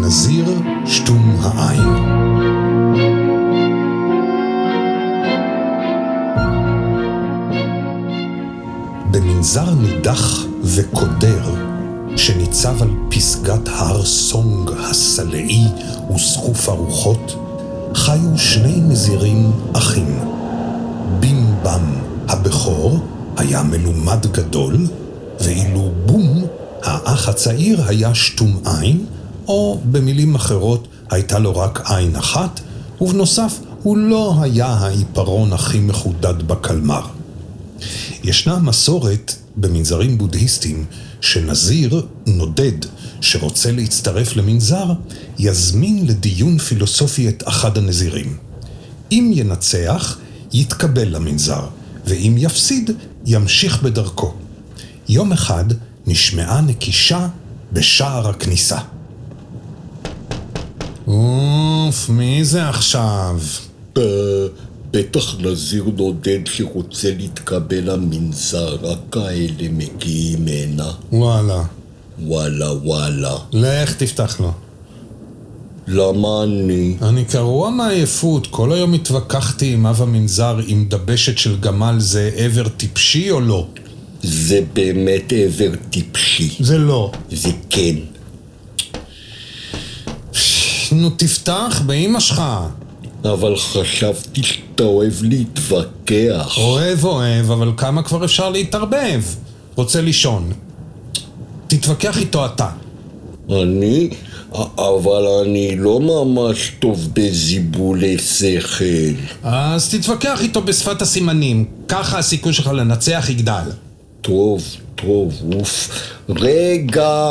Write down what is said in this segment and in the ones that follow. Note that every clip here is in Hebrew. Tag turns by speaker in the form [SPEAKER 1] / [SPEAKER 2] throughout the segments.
[SPEAKER 1] הנזיר שתום העין. במנזר נידח וקודר שניצב על פסגת הר סונג הסלעי וסחוף הרוחות, חיו שני נזירים אחים. בימבם הבכור היה מלומד גדול, ואילו בום האח הצעיר היה שתום עין, או במילים אחרות הייתה לו רק עין אחת, ובנוסף הוא לא היה העיפרון הכי מחודד בקלמר. ישנה מסורת במנזרים בודהיסטיים שנזיר נודד שרוצה להצטרף למנזר יזמין לדיון פילוסופי את אחד הנזירים. אם ינצח יתקבל למנזר, ואם יפסיד ימשיך בדרכו. יום אחד נשמעה נקישה בשער הכניסה. אוף, מי זה עכשיו?
[SPEAKER 2] בטח נזיר נודד שרוצה להתקבל למנזר, רק כאלה מגיעים הנה.
[SPEAKER 1] וואלה.
[SPEAKER 2] וואלה.
[SPEAKER 1] לך תפתח לו.
[SPEAKER 2] למה
[SPEAKER 1] אני קרוע מעייפות, כל היום התווכחתי עם אב המנזר אם דבשת של גמל זה עבר טיפשי או לא.
[SPEAKER 2] זה באמת עבר טיפשי.
[SPEAKER 1] זה לא.
[SPEAKER 2] זה כן.
[SPEAKER 1] נו תפתח באמא שלך.
[SPEAKER 2] אבל חשבתי שאתה אוהב להתווכח.
[SPEAKER 1] אוהב, אבל כמה כבר אפשר להתערבב? רוצה לישון. תתווכח איתו אתה.
[SPEAKER 2] אבל אני לא ממש טוב בזיבולי שכל.
[SPEAKER 1] אז תתווכח איתו בשפת הסימנים, ככה הסיכוי שלך לנצח יגדל.
[SPEAKER 2] טוב, אוף. רגע.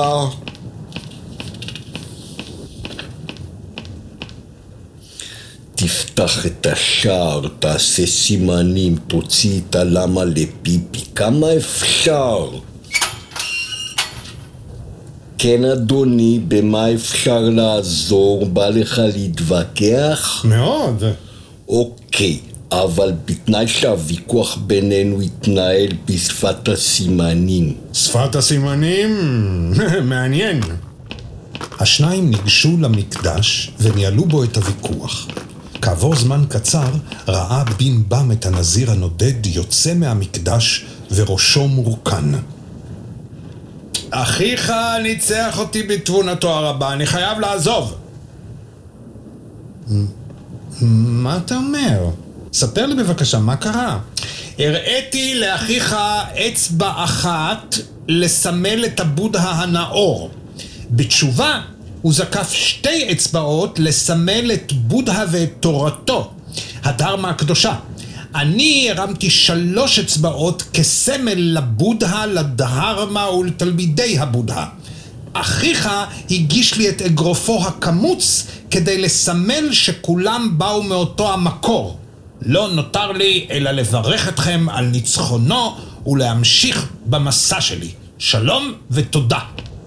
[SPEAKER 2] תפתח את השער, תעשה סימנים, תוציא את הלמה לפיפי, כמה אפשר? כן אדוני, במה אפשר לעזור? בא לך להתווכח?
[SPEAKER 1] מאוד.
[SPEAKER 2] אוקיי, אבל בתנאי שהוויכוח בינינו יתנהל בשפת הסימנים.
[SPEAKER 1] שפת הסימנים? מעניין. השניים ניגשו למקדש וניהלו בו את הוויכוח. כעבור זמן קצר ראה בימבם את הנזיר הנודד יוצא מהמקדש וראשו מורכן. אחיך ניצח אותי בתבונתו הרבה, אני חייב לעזוב. מה אתה אומר? ספר לי בבקשה, מה קרה? הראיתי לאחיך אצבע אחת לסמל את הבודה הנאור. בתשובה הוא זקף שתי אצבעות לסמל את בודה ואת תורתו, הדרמה הקדושה. אני הרמתי 3 אצבעות כסמל לבודה, לדהרמה ולתלמידי הבודה. אחיך הגיש לי את אגרופו הקמוץ כדי לסמל שכולם באו מאותו המקור. לא נותר לי אלא לברך אתכם על ניצחונו ולהמשיך במסע שלי. שלום ותודה.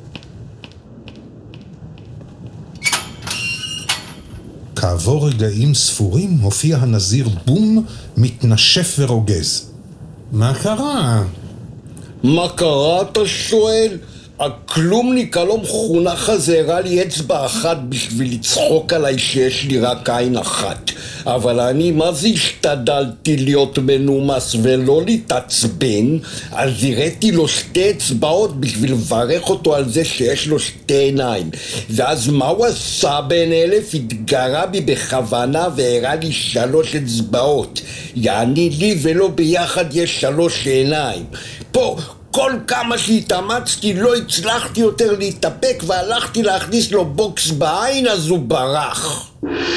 [SPEAKER 1] כעבור רגעים ספורים הופיע הנזיר בום מתנשף ורוגז. מה קרה?
[SPEAKER 2] מה קרה אתה שואל? הכלומניק הלא מחונך הזה הראה לי אצבע אחת בשביל לצחוק עליי שיש לי רק עין אחת. אבל אני מה זה השתדלתי להיות מנומס ולא להתעצבן, אז הראיתי לו 2 אצבעות בשביל לברך אותו על זה שיש לו 2 עיניים. ואז מה הוא עשה בין 1000? התגרה בי בכוונה והראה לי 3 אצבעות. יעני לי ולא ביחד יש 3 עיניים. פה כל כמה שהתאמצתי לא הצלחתי יותר להתאפק והלכתי להכניס לו בוקס בעין, אז הוא ברח.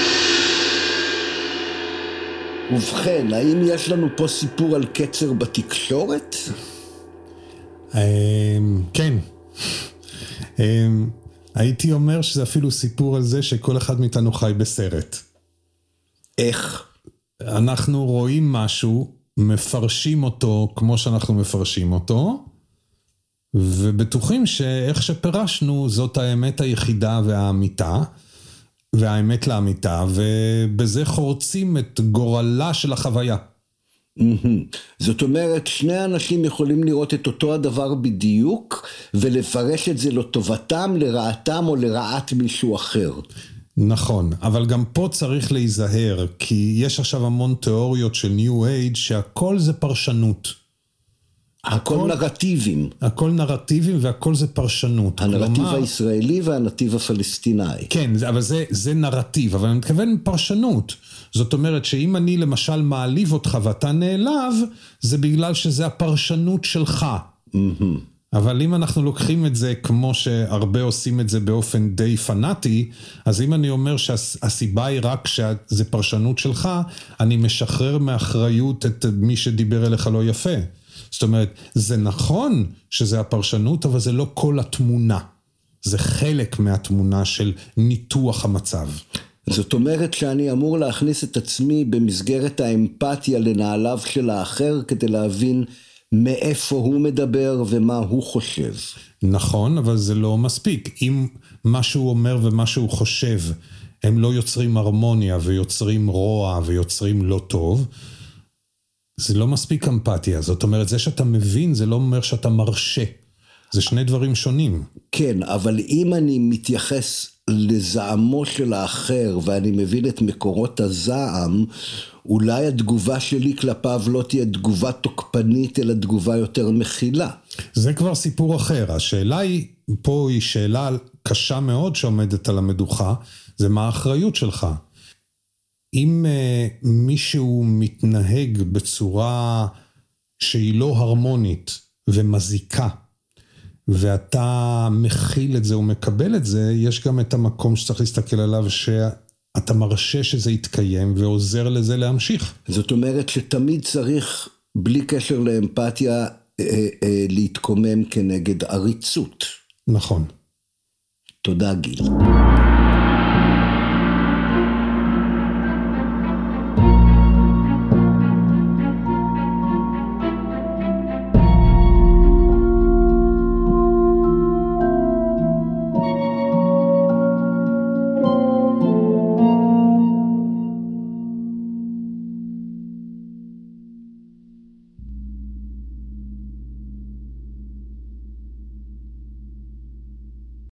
[SPEAKER 2] ובכן, האם יש לנו פה סיפור על קצר בתקשורת?
[SPEAKER 1] כן. הייתי אומר שזה אפילו סיפור על זה שכל אחד מאיתנו חי בסרט.
[SPEAKER 2] איך?
[SPEAKER 1] אנחנו רואים משהו, מפרשים אותו כמו שאנחנו מפרשים אותו, ובטוחים שאיך שפרשנו זאת האמת היחידה והאמיתה, והאמת לאמיתה, ובזה חורצים את גורלה של החוויה.
[SPEAKER 2] זאת אומרת, שני אנשים יכולים לראות את אותו הדבר בדיוק, ולפרש את זה לטובתם, לרעתם או לרעת מישהו אחר.
[SPEAKER 1] נכון, אבל גם פה צריך להיזהר, כי יש עכשיו המון תיאוריות של ניו אייג' שהכל זה פרשנות.
[SPEAKER 2] הכל נרטיבים.
[SPEAKER 1] הכל נרטיבים והכל זה פרשנות.
[SPEAKER 2] הנרטיב הישראלי והנרטיב הפלסטיני.
[SPEAKER 1] כן, אבל זה נרטיב, אבל אני מתכוון פרשנות. זאת אומרת שאם אני למשל מעליב אותך ואתה נעלב, זה בגלל שזה הפרשנות שלך. אבל אם אנחנו לוקחים את זה כמו שהרבה עושים את זה באופן די פנאטי, אז אם אני אומר שהסיבה היא רק שזה פרשנות שלך, אני משחרר מאחריות את מי שדיבר אליך לא יפה. זאת אומרת, זה נכון שזה הפרשנות, אבל זה לא כל התמונה. זה חלק מהתמונה של ניתוח המצב.
[SPEAKER 2] זאת אומרת שאני אמור להכניס את עצמי במסגרת האמפתיה לנעליו של האחר, כדי להבין מאיפה הוא מדבר ומה הוא חושב.
[SPEAKER 1] נכון, אבל זה לא מספיק. אם מה שהוא אומר ומה שהוא חושב, הם לא יוצרים הרמוניה ויוצרים רוע ויוצרים לא טוב, זה לא מספיק אמפתיה. זאת אומרת, זה שאתה מבין, זה לא אומר שאתה מרשה. זה שני דברים שונים.
[SPEAKER 2] כן, אבל אם אני מתייחס לזעמו של האחר, ואני מבין את מקורות הזעם, אולי התגובה שלי כלפיו לא תהיה תגובה תוקפנית, אלא תגובה יותר מכילה.
[SPEAKER 1] זה כבר סיפור אחר. השאלה היא, פה היא שאלה קשה מאוד שעומדת על המדוכה, זה מה האחריות שלך. אם מישהו מתנהג בצורה שהיא לא הרמונית ומזיקה, ואתה מכיל את זה ומקבל את זה, יש גם את המקום שצריך להסתכל עליו שאתה מרשה שזה יתקיים ועוזר לזה להמשיך.
[SPEAKER 2] זאת אומרת שתמיד צריך, בלי קשר לאמפתיה, להתקומם כנגד עריצות.
[SPEAKER 1] נכון.
[SPEAKER 2] תודה גיל.